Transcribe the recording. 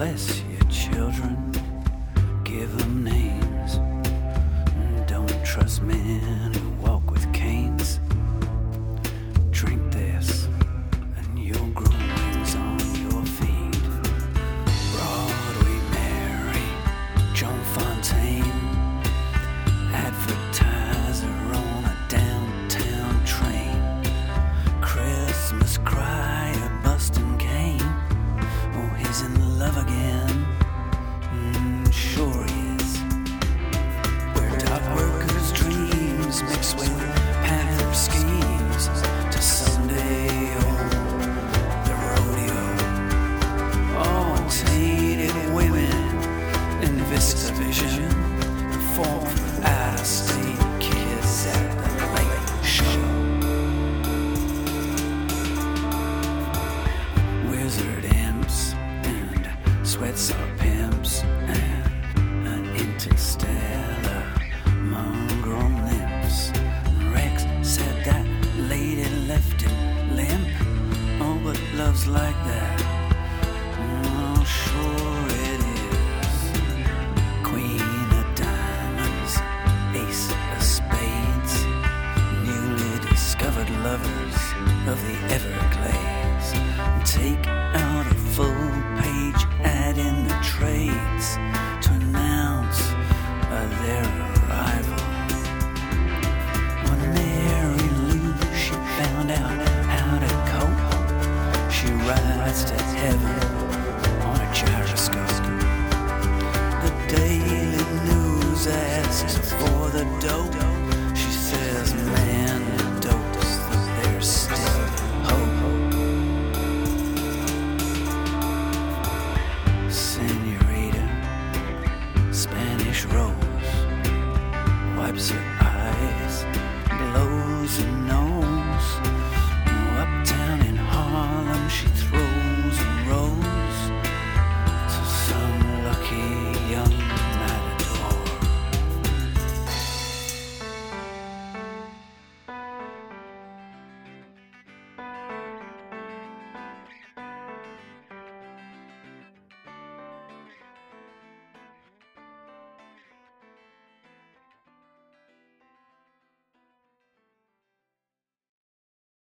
Bless your children, give them names. Don't trust men who walk with canes. Drink this and you'll grow wings on your feet. Broadway Mary, Joan Fontaine, advertiser on a downtown train. Christmas crier bustin' cane. Oh, he's in love again. Sure he is. Where dock workers' dreams mix with panther schemes to someday own the rodeo. Oh, tainted women in Vista Vision perform for out-of-state kids at the late show. Wizard imps and sweats are